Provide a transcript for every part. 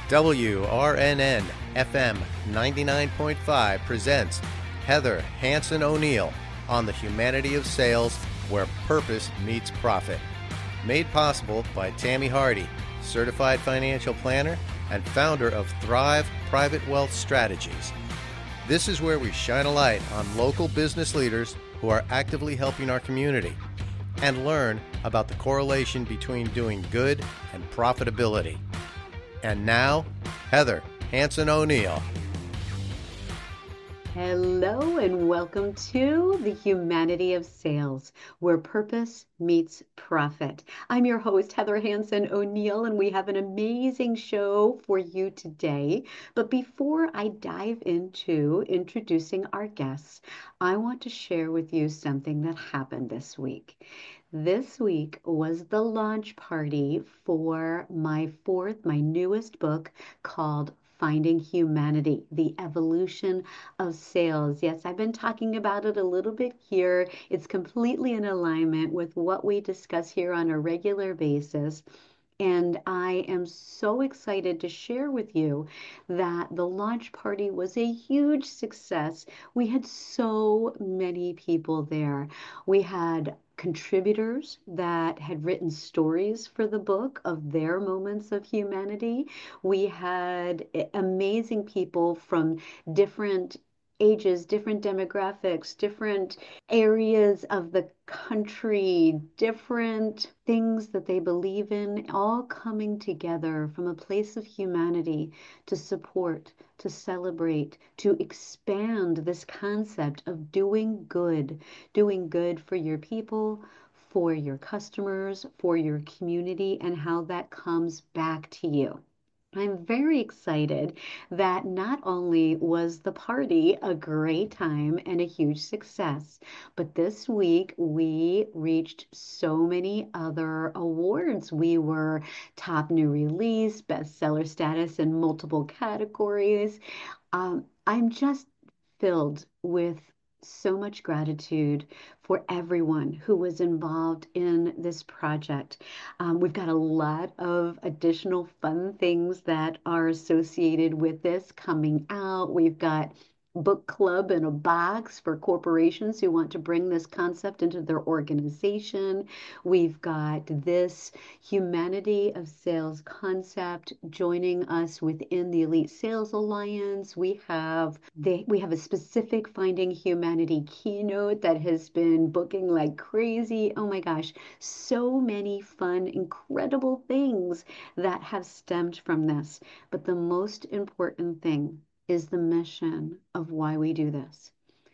WRNN FM 99.5 presents Heather Hansen O'Neill on the Humanity of Sales, where purpose meets profit. Made possible by Tammy Hardy, certified financial planner and founder of Thrive Private Wealth Strategies. This is where we shine a light on local business leaders who are actively helping our community and learn about the correlation between doing good and profitability. And now, Heather Hansen O'Neill. Hello and welcome to the Humanity of Sales, where purpose meets profit. I'm your host, Heather Hansen O'Neill, and we have an amazing show for you today. But before I dive into introducing our guests, I want to share with you something that happened this week. This week was the launch party for my newest book called Finding Humanity, The Evolution of Sales. Yes, I've been talking about it a little bit here. It's completely in alignment with what we discuss here on a regular basis. And I am so excited to share with you that the launch party was a huge success. We had so many people there. We had contributors that had written stories for the book of their moments of humanity. We had amazing people from different ages, different demographics, different areas of the country, different things that they believe in, all coming together from a place of humanity to support, to celebrate, to expand this concept of doing good for your people, for your customers, for your community, and how that comes back to you. I'm very excited that not only was the party a great time and a huge success, but this week we reached so many other awards. We were top new release, bestseller status in multiple categories. I'm just filled with so much gratitude for everyone who was involved in this project. We've got a lot of additional fun things that are associated with this coming out. We've got book club in a box for corporations who want to bring this concept into their organization. We've got this Humanity of Sales concept joining us within the Elite Sales Alliance. We have a specific Finding Humanity keynote that has been booking like crazy. Oh my gosh, so many fun, incredible things that have stemmed from this. But the most important thing is the mission of why we do this.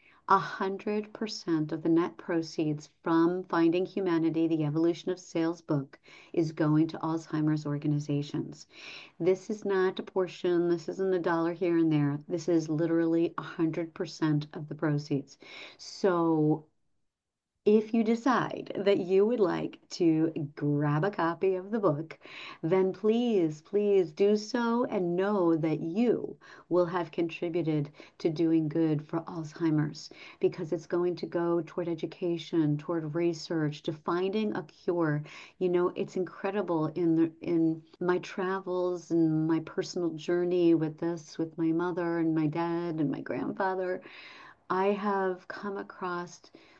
100% of the net proceeds from Finding Humanity, the Evolution of Sales book is going to Alzheimer's organizations. This is not a portion, this isn't a dollar here and there. This is literally 100% of the proceeds. So if you decide that you would like to grab a copy of the book, then please do so and know that you will have contributed to doing good for Alzheimer's, because it's going to go toward education, toward research, to finding a cure. You know, it's incredible in my travels and my personal journey with this, with my mother and my dad and my grandfather. I have come across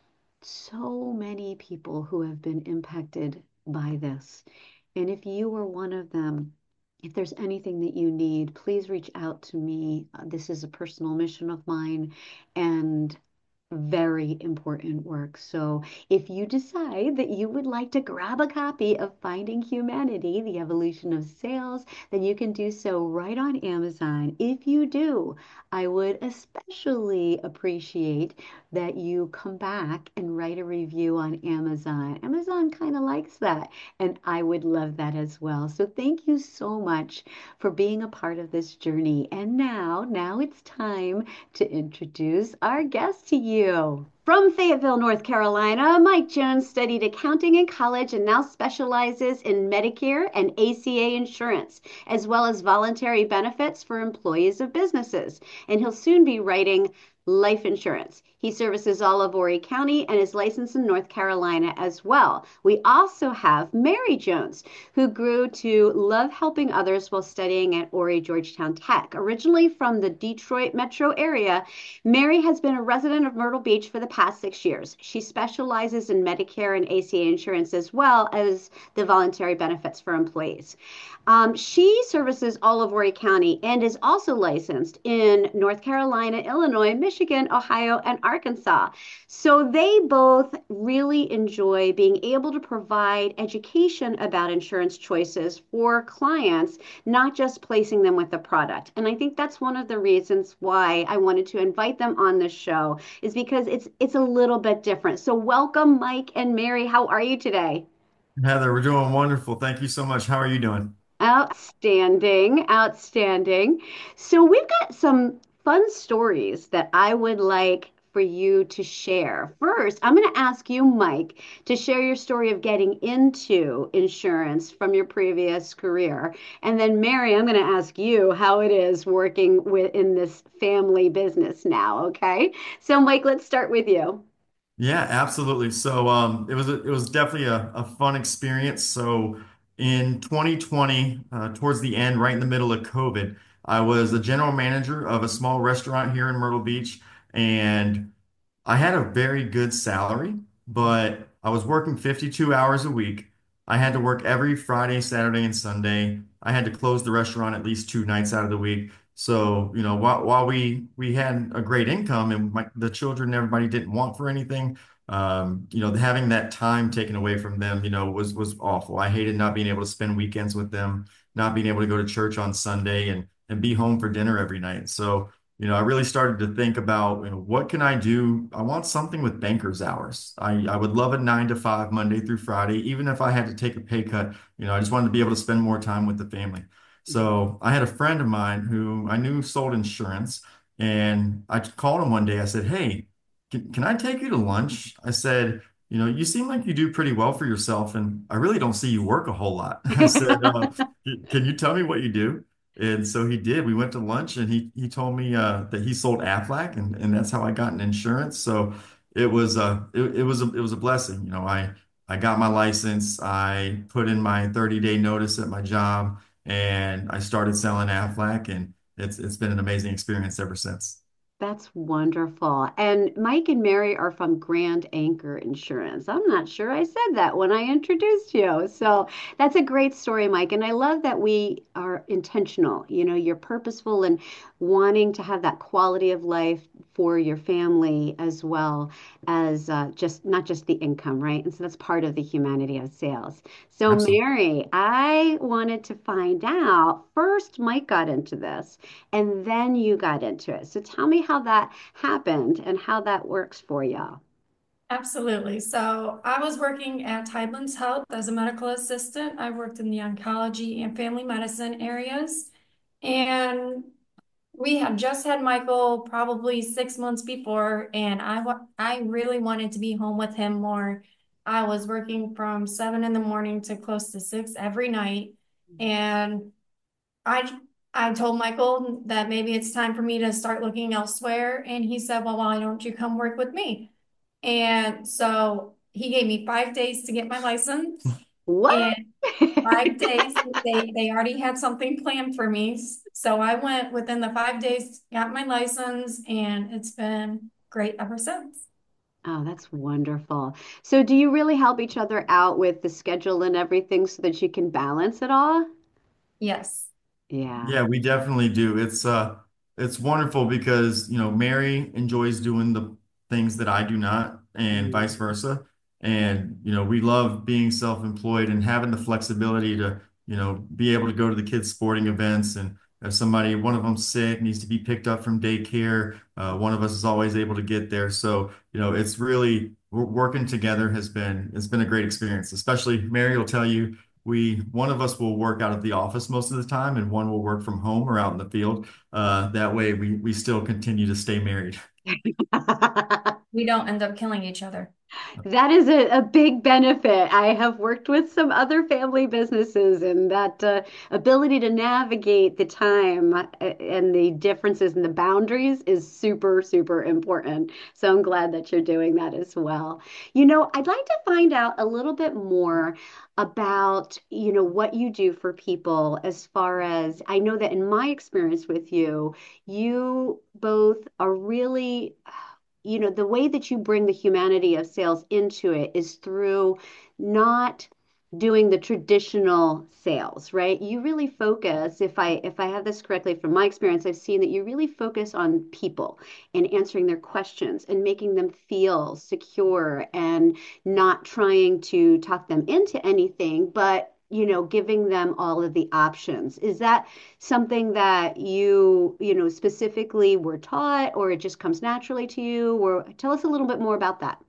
so many people who have been impacted by this. And if you are one of them, if there's anything that you need, please reach out to me. This is a personal mission of mine and very important work. So if you decide that you would like to grab a copy of Finding Humanity, The Evolution of Sales, then you can do so right on Amazon. If you do, I would especially appreciate that you come back and write a review on Amazon. Amazon kind of likes that, and I would love that as well. So thank you so much for being a part of this journey. And now it's time to introduce our guest to you. From Fayetteville, North Carolina, Mike Jones studied accounting in college and now specializes in Medicare and ACA insurance, as well as voluntary benefits for employees of businesses. And he'll soon be writing life insurance. He services all of Horry County and is licensed in North Carolina as well. We also have Mary Jones, who grew to love helping others while studying at Horry Georgetown Tech. Originally from the Detroit metro area, Mary has been a resident of Myrtle Beach for the past 6 years. She specializes in Medicare and ACA insurance as well as the voluntary benefits for employees. She services all of Horry County and is also licensed in North Carolina, Illinois, Michigan, Ohio, and Arkansas. So they both really enjoy being able to provide education about insurance choices for clients, not just placing them with the product. And I think that's one of the reasons why I wanted to invite them on this show is because it's a little bit different. So welcome, Mike and Mary. How are you today? Heather, we're doing wonderful. Thank you so much. How are you doing? Outstanding, outstanding. So we've got some fun stories that I would like for you to share. First, I'm going to ask you, Mike, to share your story of getting into insurance from your previous career. And then Mary, I'm going to ask you how it is working in this family business now, okay? So Mike, let's start with you. Yeah, absolutely. So it was definitely a fun experience. So in 2020, towards the end, right in the middle of COVID, I was the general manager of a small restaurant here in Myrtle Beach, and I had a very good salary, but I was working 52 hours a week. I had to work every Friday, Saturday, and Sunday. I had to close the restaurant at least 2 nights out of the week. So, while we had a great income and the children, everybody didn't want for anything, having that time taken away from them, was awful. I hated not being able to spend weekends with them, not being able to go to church on Sunday and be home for dinner every night. So, I really started to think about, what can I do? I want something with banker's hours. I would love a 9 to 5 Monday through Friday, even if I had to take a pay cut. I just wanted to be able to spend more time with the family. So I had a friend of mine who I knew sold insurance, and I called him one day. I said, "Hey, can I take you to lunch?" I said, "You seem like you do pretty well for yourself, and I really don't see you work a whole lot." I said, "Can you tell me what you do?" And so he did. We went to lunch, and he told me that he sold Aflac, and that's how I got in insurance. So it was a blessing. I got my license. I put in my 30-day notice at my job, and I started selling Aflac, and it's been an amazing experience ever since. That's wonderful. And Mike and Mary are from Grand Anchor Insurance. I'm not sure I said that when I introduced you. So that's a great story, Mike. And I love that we are intentional. You're purposeful and wanting to have that quality of life for your family as well as just not just the income, right? And so that's part of the humanity of sales. So, Absolutely. Mary, I wanted to find out first, Mike got into this and then you got into it. So tell me how that happened and how that works for you. Absolutely. So I was working at Tidelands Health as a medical assistant. I worked in the oncology and family medicine areas. And we had just had Michael probably 6 months before, and I really wanted to be home with him more. I was working from 7 in the morning to close to 6 every night. And I I told Michael that maybe it's time for me to start looking elsewhere. And he said, well, why don't you come work with me? And so he gave me 5 days to get my license. What? And 5 days, they already had something planned for me. So I went within the 5 days, got my license, and it's been great ever since. Oh, that's wonderful. So do you really help each other out with the schedule and everything so that you can balance it all? Yes. Yeah. Yeah, we definitely do. It's wonderful because, Mary enjoys doing the things that I do not and vice versa. And, we love being self-employed and having the flexibility to, be able to go to the kids' sporting events. And if one of them's sick, needs to be picked up from daycare, one of us is always able to get there. So, it's really working together it's been a great experience. Especially Mary will tell you, one of us will work out of the office most of the time, and one will work from home or out in the field. That way, we still continue to stay married. We don't end up killing each other. That is a big benefit. I have worked with some other family businesses, and that ability to navigate the time and the differences and the boundaries is super, super important. So I'm glad that you're doing that as well. I'd like to find out a little bit more about, what you do for people as far as I know that in my experience with you, you both are really the way that you bring the humanity of sales into it is through not doing the traditional sales, right? You really focus, if I have this correctly from my experience, I've seen that you really focus on people and answering their questions and making them feel secure and not trying to talk them into anything, but giving them all of the options. Is that something that specifically were taught, or it just comes naturally to you? Or tell us a little bit more about that.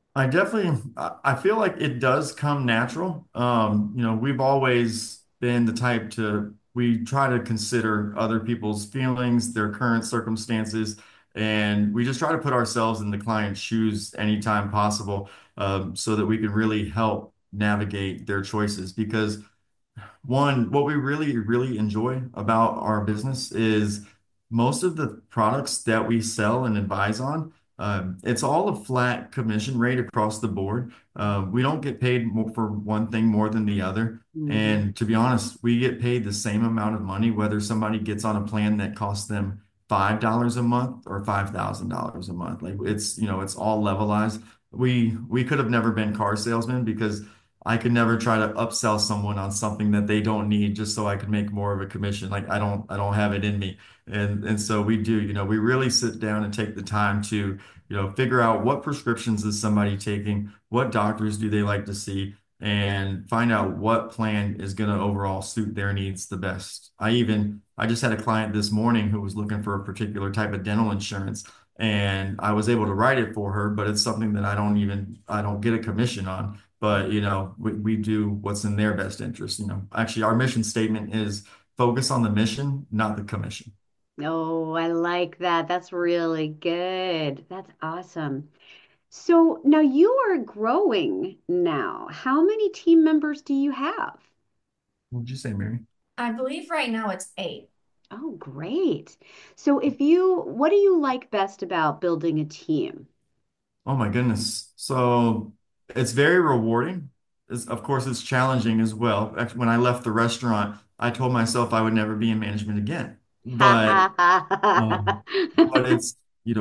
I feel like it does come natural. We've always been the type we try to consider other people's feelings, their current circumstances, and we just try to put ourselves in the client's shoes anytime possible, so that we can really help navigate their choices. Because what we really, really enjoy about our business is most of the products that we sell and advise on, it's all a flat commission rate across the board. We don't get paid for one thing more than the other. Mhm. And to be honest, we get paid the same amount of money, whether somebody gets on a plan that costs them $5 a month or $5,000 a month. Like it's all levelized. We could have never been car salesmen because I could never try to upsell someone on something that they don't need just so I could make more of a commission. Like I don't have it in me. And so we do, we really sit down and take the time to, figure out what prescriptions is somebody taking, what doctors do they like to see, and find out what plan is going to overall suit their needs the best. I just had a client this morning who was looking for a particular type of dental insurance, and I was able to write it for her, but it's something that I don't get a commission on. But we do what's in their best interest. Actually, our mission statement is focus on the mission, not the commission. Oh, I like that. That's really good. That's awesome. So now you are growing now. How many team members do you have? What did you say, Mary? I believe right now it's 8. Oh, great. So what do you like best about building a team? Oh my goodness. So it's very rewarding. Of course, it's challenging as well. Actually, when I left the restaurant, I told myself I would never be in management again. Ha But ha um, ha. but it's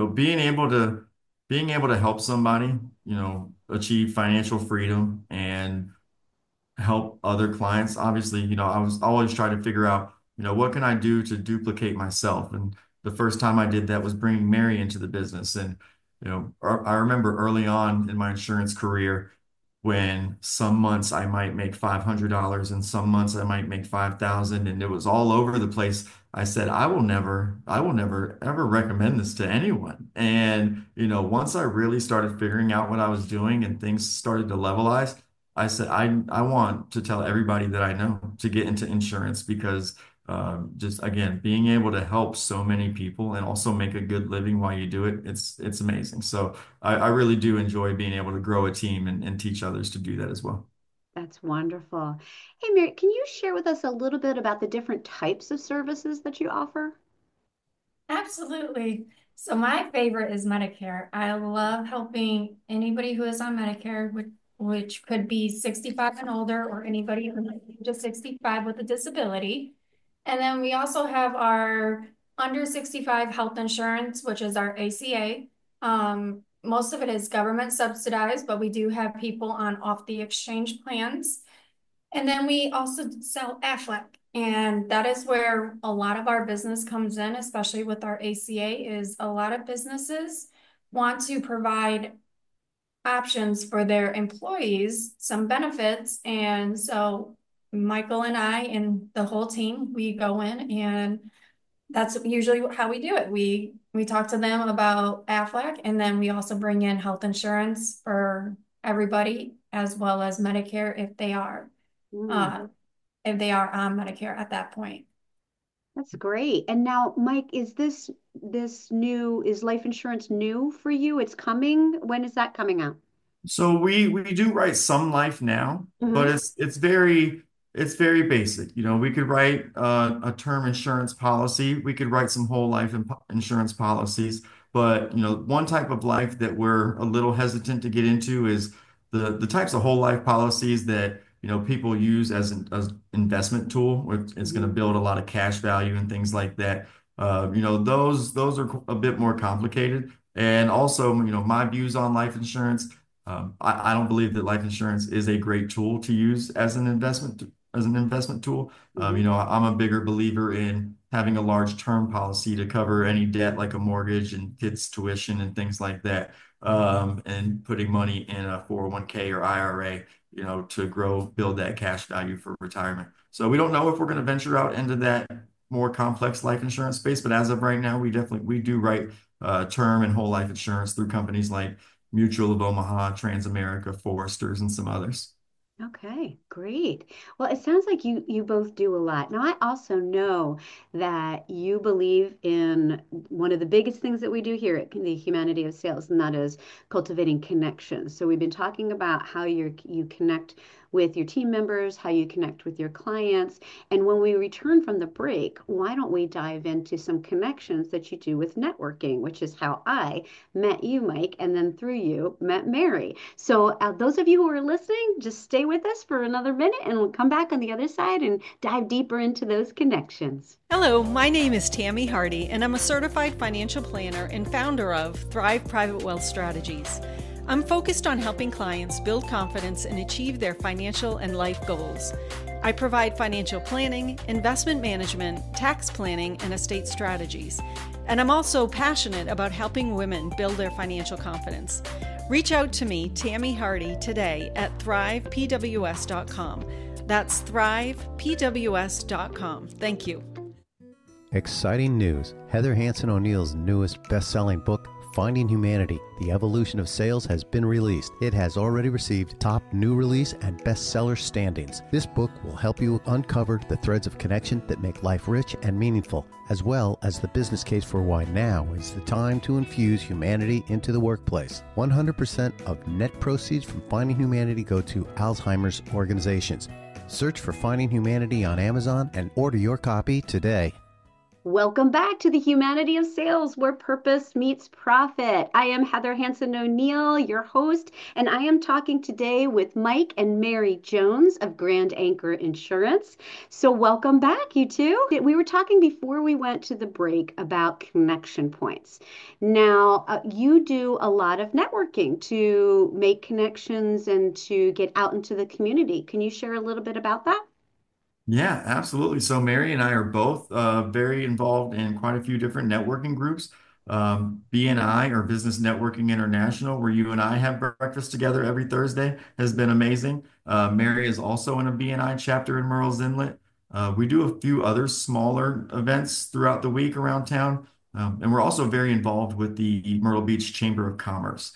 being able to help somebody, achieve financial freedom and help other clients. Obviously, I was always trying to figure out, what can I do to duplicate myself? And the first time I did that was bringing Mary into the business. And, I remember early on in my insurance career when some months I might make $500 and some months I might make 5,000, and it was all over the place. I said, I will never ever recommend this to anyone. And, once I really started figuring out what I was doing and things started to levelize, I said, I want to tell everybody that I know to get into insurance because just again, being able to help so many people and also make a good living while you do it, it's amazing. So I really do enjoy being able to grow a team and teach others to do that as well. That's wonderful. Hey, Mary, can you share with us a little bit about the different types of services that you offer? Absolutely. So my favorite is Medicare. I love helping anybody who is on Medicare, which could be 65 and older or anybody who age of 65 with a disability. And then we also have our under 65 health insurance, which is our ACA. Most of it is government subsidized, but we do have people on off the exchange plans. And then we also sell Aflac. And that is where a lot of our business comes in, especially with our ACA, is a lot of businesses want to provide options for their employees, some benefits. And so Michael and I and the whole team, we go in and that's usually how we do it. We talk to them about Aflac, and then we also bring in health insurance for everybody, as well as Medicare Mm, uh, if they are on Medicare at that point. that's great. And now, Mike, is life insurance new for you? It's coming. When is that coming out? So we do write some life now, but Hmm. it's very basic. We could write a term insurance policy. We could write some whole life insurance policies. But one type of life that we're a little hesitant to get into is the types of whole life policies that people use as an as investment tool, which is going to Hmm. build a lot of cash value and things like that. Those are a bit more complicated. And also, my views on life insurance. I don't believe that life insurance is a great tool to use as an investment tool. Hmm. I'm a bigger believer in having a large term policy to cover any debt like a mortgage and kids' tuition and things like that, and putting money in a 401(k) or IRA, to build that cash value for retirement. So we don't know if we're going to venture out into that more complex life insurance space, but as of right now, we do write term and whole life insurance through companies like Mutual of Omaha, Transamerica, Foresters, and some others. Okay, great. Well, it sounds like you both do a lot. Now, I also know that you believe in one of the biggest things that we do here at the Humanity of Sales, and that is cultivating connections. So we've been talking about how you connect with your team members, how you connect with your clients. And when we return from the break, why don't we dive into some connections that you do with networking, which is how I met you, Mike, and then through you met Mary. So, those of you who are listening, just stay with us for another minute and we'll come back on the other side and dive deeper into those connections. Hello, my name is Tammy Hardy, and I'm a certified financial planner and founder of Thrive Private Wealth Strategies. I'm focused on helping clients build confidence and achieve their financial and life goals. I provide financial planning, investment management, tax planning, and estate strategies. And I'm also passionate about helping women build their financial confidence. Reach out to me, Tammy Hardy, today at thrivepws.com. That's thrivepws.com. Thank you. Exciting news. Heather Hansen O'Neill's newest best-selling book, Finding Humanity, The Evolution of Sales, has been released. It has already received top new release and bestseller standings. This book will help you uncover the threads of connection that make life rich and meaningful, as well as the business case for why now is the time to infuse humanity into the workplace. 100% of net proceeds from Finding Humanity go to Alzheimer's organizations. Search for Finding Humanity on Amazon and order your copy today. Welcome back to the Humanity of Sales, where purpose meets profit. I am Heather Hansen O'Neill, your host, and I am talking today with Mike and Mary Jones of Grand Anchor Insurance. So, welcome back, you two. We were talking before we went to the break about connection points. Now, you do a lot of networking to make connections and to get out into the community. Can you share a little bit about that? Yeah, absolutely. So Mary and I are both very involved in quite a few different networking groups. BNI, or Business Networking International, where you and I have breakfast together every Thursday, has been amazing. Mary is also in a BNI chapter in Murrells Inlet. We do a few other smaller events throughout the week around town. And we're also very involved with the Myrtle Beach Chamber of Commerce.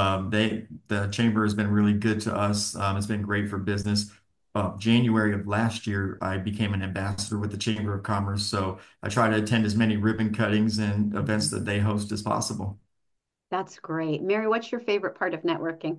The chamber has been really good to us. It's been great for business. January of last year, I became an ambassador with the Chamber of Commerce. So I try to attend as many ribbon cuttings and events that they host as possible. That's great. Mary, what's your favorite part of networking?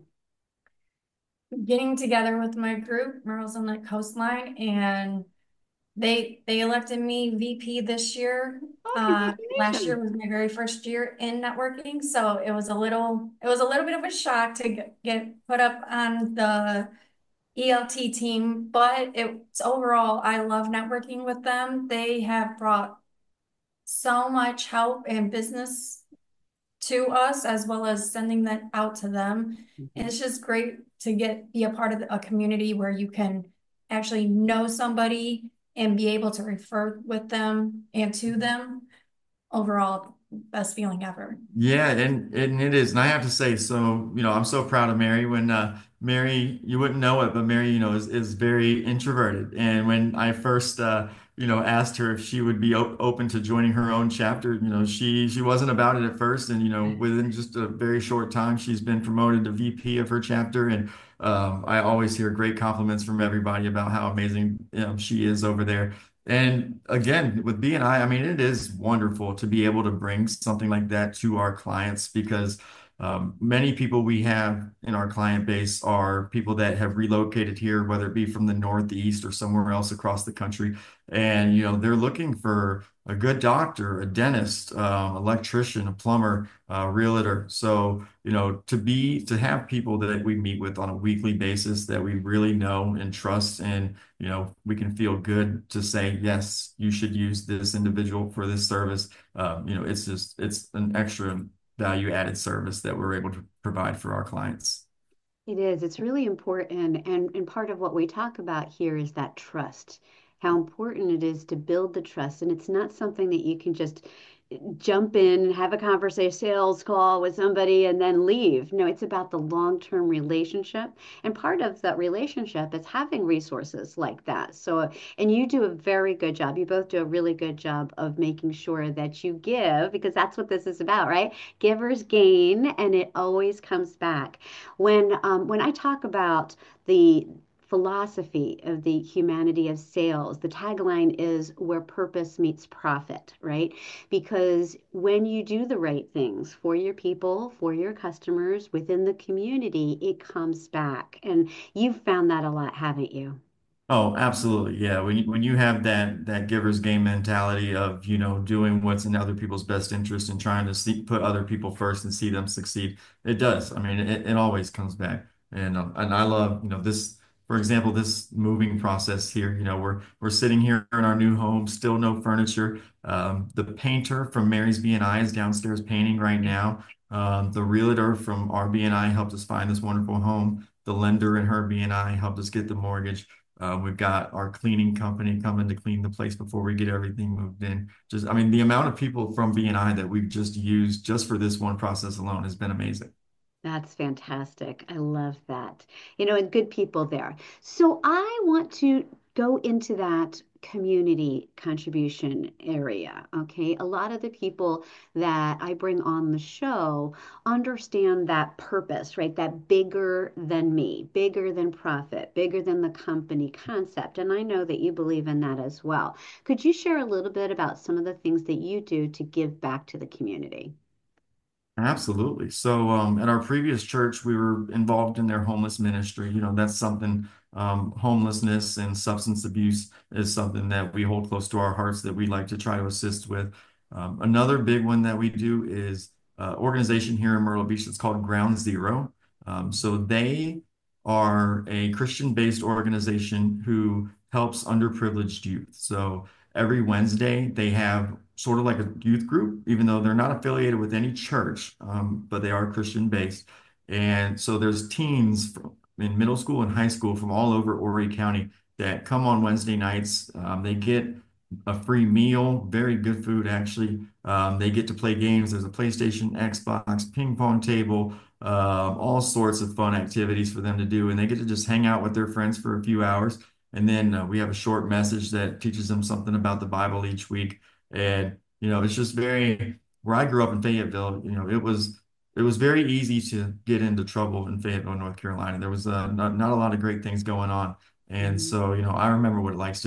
Getting together with my group, Murrells Inlet Coastline, and they elected me VP this year. Oh, Last year congratulations. was my very first year in networking, so it was a little bit of a shock to get put up on the ELT team, but it's overall, I love networking with them. They have brought so much help and business to us, as well as sending that out to them. And Mhm. it's just great to be a part of a community where you can actually know somebody and be able to refer with them and to them. Overall, best feeling ever. Yeah, and it is. And I have to say, so, I'm so proud of Mary. When Mary, you wouldn't know it, but Mary, is very introverted. And when I first, asked her if she would be open to joining her own chapter, she wasn't about it at first. And, within just a very short time, she's been promoted to VP of her chapter. And I always hear great compliments from everybody about how amazing, she is over there. And again, with BNI, I mean, it is wonderful to be able to bring something like that to our clients because, Many people we have in our client base are people that have relocated here, whether it be from the Northeast or somewhere else across the country. And, they're looking for a good doctor, a dentist, electrician, a plumber, realtor. So, to have people that we meet with on a weekly basis that we really know and trust, and, we can feel good to say, yes, you should use this individual for this service. It's an extra value added service that we're able to provide for our clients. It is. It's really important. And part of what we talk about here is that trust, how important it is to build the trust. And it's not something that you can just jump in, have a conversation, sales call with somebody, and then leave. No, it's about the long-term relationship. And part of that relationship is having resources like that. So, and you do a very good job. You both do a really good job of making sure that you give, because that's what this is about, right? Givers gain, and it always comes back. When I talk about the philosophy of the humanity of sales, the tagline is where purpose meets profit, right? Because when you do the right things for your people, for your customers within the community, it comes back. And you've found that a lot, haven't you? Oh, absolutely. Yeah. When you have that giver's game mentality of, doing what's in other people's best interest and trying to put other people first and see them succeed, it does. I mean, it always comes back. And I love, this, for example, this moving process here. We're sitting here in our new home, still no furniture. The painter from Mary's B&I is downstairs painting right now. The realtor from our B&I helped us find this wonderful home. The lender in her B&I helped us get the mortgage. We've got our cleaning company coming to clean the place before we get everything moved in. I mean, the amount of people from B&I that we've just used just for this one process alone has been amazing. That's fantastic. I love that. And good people there. So I want to go into that community contribution area. Okay. A lot of the people that I bring on the show understand that purpose, right? That bigger than me, bigger than profit, bigger than the company concept. And I know that you believe in that as well. Could you share a little bit about some of the things that you do to give back to the community? Absolutely. So, at our previous church, we were involved in their homeless ministry. That's something, homelessness and substance abuse is something that we hold close to our hearts that we like to try to assist with. Another big one that we do is organization here in Myrtle Beach that's called Ground Zero. So they are a Christian-based organization who helps underprivileged youth. So every Wednesday, they have sort of like a youth group, even though they're not affiliated with any church, but they are Christian based. And so there's teens in middle school and high school from all over Horry County that come on Wednesday nights. They get a free meal, very good food actually. They get to play games. There's a PlayStation, Xbox, ping pong table, all sorts of fun activities for them to do. And they get to just hang out with their friends for a few hours. And then we have a short message that teaches them something about the Bible each week. And, it's just where I grew up in Fayetteville, it was very easy to get into trouble in Fayetteville, North Carolina. There was not a lot of great things going on. And so, I remember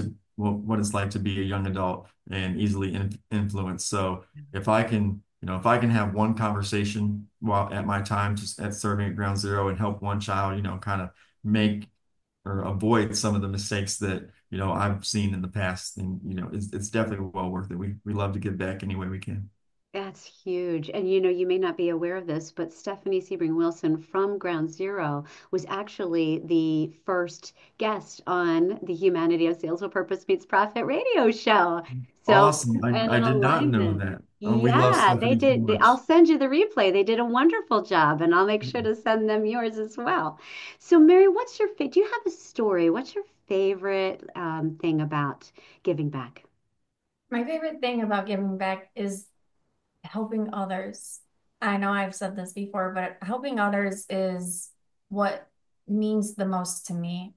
what it's like to be a young adult and easily influenced. So if I can have one conversation while at my time, just at serving at Ground Zero and help one child, kind of make or avoid some of the mistakes that I've seen in the past, and it's definitely well worth it. We love to give back any way we can. That's huge. And you may not be aware of this, but Stephanie Sebring Wilson from Ground Zero was actually the first guest on the Humanity of Sales with Purpose Meets Profit radio show. So, Awesome. and I an did not know alignment. that. We love Yeah, they Stephanie so did. much. I'll send you the replay. They did a wonderful job, and I'll make sure to send them yours as well. So, Mary, do you have a story? What's your favorite thing about giving back? My favorite thing about giving back is helping others. I know I've said this before, but helping others is what means the most to me.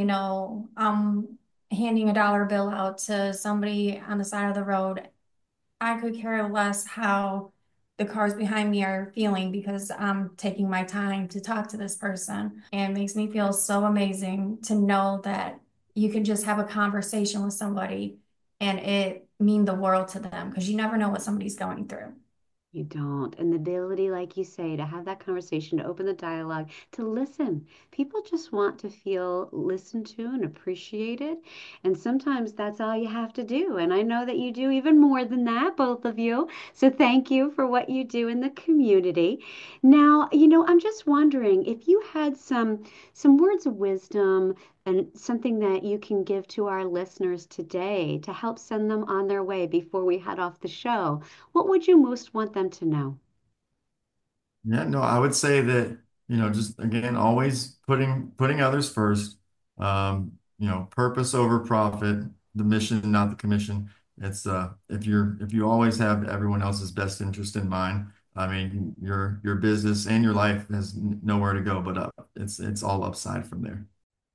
Handing a dollar bill out to somebody on the side of the road. I could care less how the cars behind me are feeling because I'm taking my time to talk to this person. And it makes me feel so amazing to know that you can just have a conversation with somebody and it mean the world to them because you never know what somebody's going through. You don't. And the ability, like you say, to have that conversation, to open the dialogue, to listen. People just want to feel listened to and appreciated. And sometimes that's all you have to do. And I know that you do even more than that, both of you. So thank you for what you do in the community. Now, I'm just wondering if you had some words of wisdom and something that you can give to our listeners today to help send them on their way before we head off the show. What would you most want them to know? Yeah, no, I would say that, just again, always putting others first. Purpose over profit, the mission, not the commission. It's if you always have everyone else's best interest in mind, I mean, your business and your life has nowhere to go but up. It's all upside from there.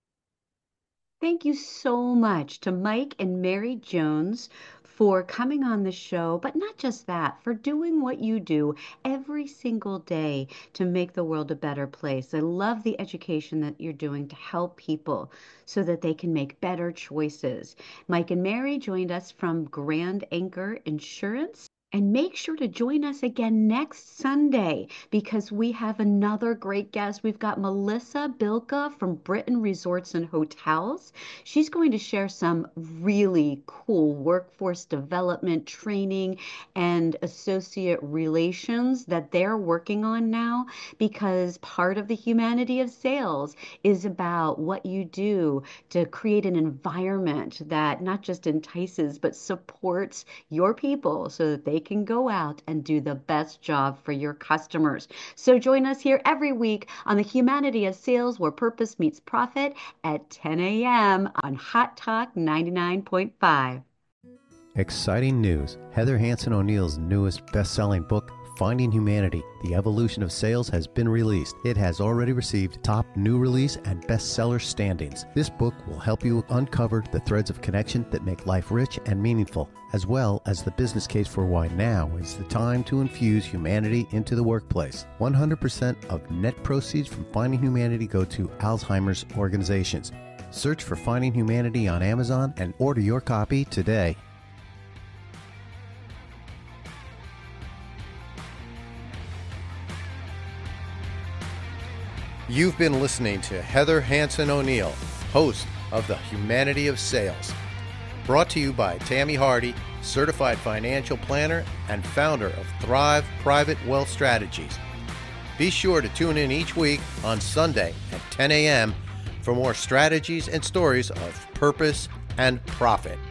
Thank you so much to Mike and Mary Jones for coming on the show, but not just that, for doing what you do every single day to make the world a better place. I love the education that you're doing to help people so that they can make better choices. Mike and Mary joined us from Grand Anchor Insurance. And make sure to join us again next Sunday because we have another great guest. We've got Melissa Bilka from Britain Resorts and Hotels. She's going to share some really cool workforce development training and associate relations that they're working on now because part of the humanity of sales is about what you do to create an environment that not just entices but supports your people so that they can go out and do the best job for your customers. So join us here every week on the Humanity of Sales, where purpose meets profit at 10 a.m. on Hot Talk 99.5. Exciting news. Heather Hansen O'Neill's newest best-selling book, Finding Humanity, The Evolution of Sales, has been released. It has already received top new release and bestseller standings. This book will help you uncover the threads of connection that make life rich and meaningful, as well as the business case for why now is the time to infuse humanity into the workplace. 100% of net proceeds from Finding Humanity go to Alzheimer's organizations. Search for Finding Humanity on Amazon and order your copy today. You've been listening to Heather Hansen O'Neill, host of The Humanity of Sales. Brought to you by Tammy Hardy, certified financial planner and founder of Thrive Private Wealth Strategies. Be sure to tune in each week on Sunday at 10 a.m. for more strategies and stories of purpose and profit.